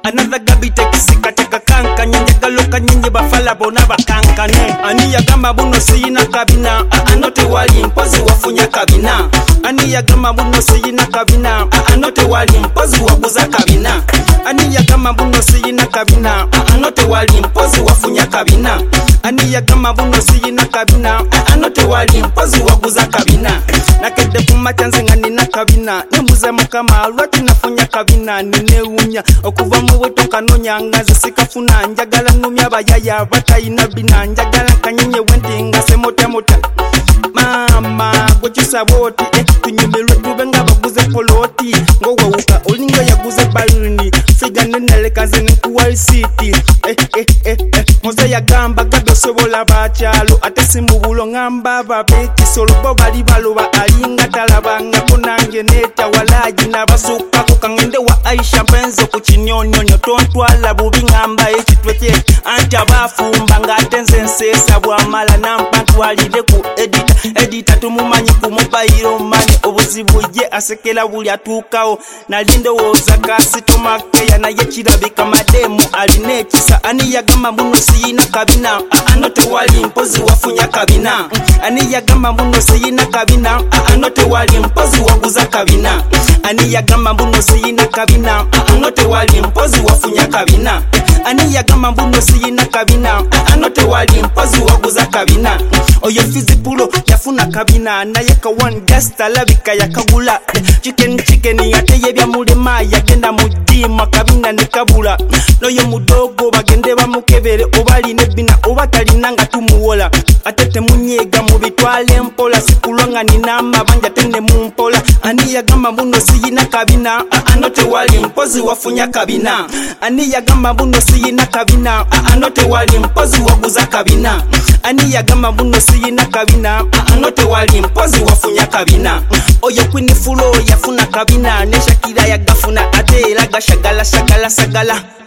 Another gabi tekisika teka kanka njagalo kanyinyi bafala bona bakankane. Ani yagamba buno siyina kabina anote wali mpozi wafunya kabina. Ani yagamba buno siyina kabina anote wali mpozi waguza kabina. Ani yagamba buno siyina kabina anote wali mpozi wafunya kabina. Ani yagamba buno siyina kabina anote wali mpozi waguza kabina. Nakede kumacha nga nina kabina nembuza mukama lwaki nafunya kabina ninewunya okuva mu buto kanonya ngazi sikafuna njagala numya bayaya batayina bina njagala kanyenye wentinga semotamota mama gwekyusaboti tunyumirwe tube nga baguze poloti ngowawuka olinga yaguze baluni figa nenelekaze nekuwa isiti moze yagamba gadosobola bakyalo ate simubulo ngamba babekisolo bo bali baloba alinga talabanga kunange neta walaji nabasuka kukangende wa Aisha benzo ku kinyonyonyo tontwala bubi ngamba ekitweke anti abafumba ngatenze nsesa bwamala nampantwalire ku edita tumumanyi ku mobile money obuzibu ye asekela buli atuukawo nalindowooza kasitomakeya naye kirabika mademu alina ekisa. Ani yagamba muno siyina kabina anote wali mpozi wafunya kabina. Ani yagamba muno siyina kabina anote wali mpozi waguza kabina. Ani yagamba muno siyina kabina anote wali mpozi wafunya kabina. Ani yagamba muno siyina kabina anote wali mpozi waguza kabina. Oyo fizipulo yafuna kabina naye ka one guest alabika yakagula chicken yateye bya mulema yagenda mujima kabina nekabula noyo mudogo bagende bamukebere obali nebina obatalina nga tumuwola atete munyega mubitwale mpola sikulonga nina mabanja tende mumpola. Ani yagamba muno siyina kabina anote wali mpozi wafunya kabina. Ani yagamba muno siyina kabina anote wali mpozi waguza kabina. Ani yagamba muno siyina kabina anote wali mpozi wafunya kabina. Oyo Queen Fulo yafuna kabina ne Shakira yagafuna ate era gashagala sagala.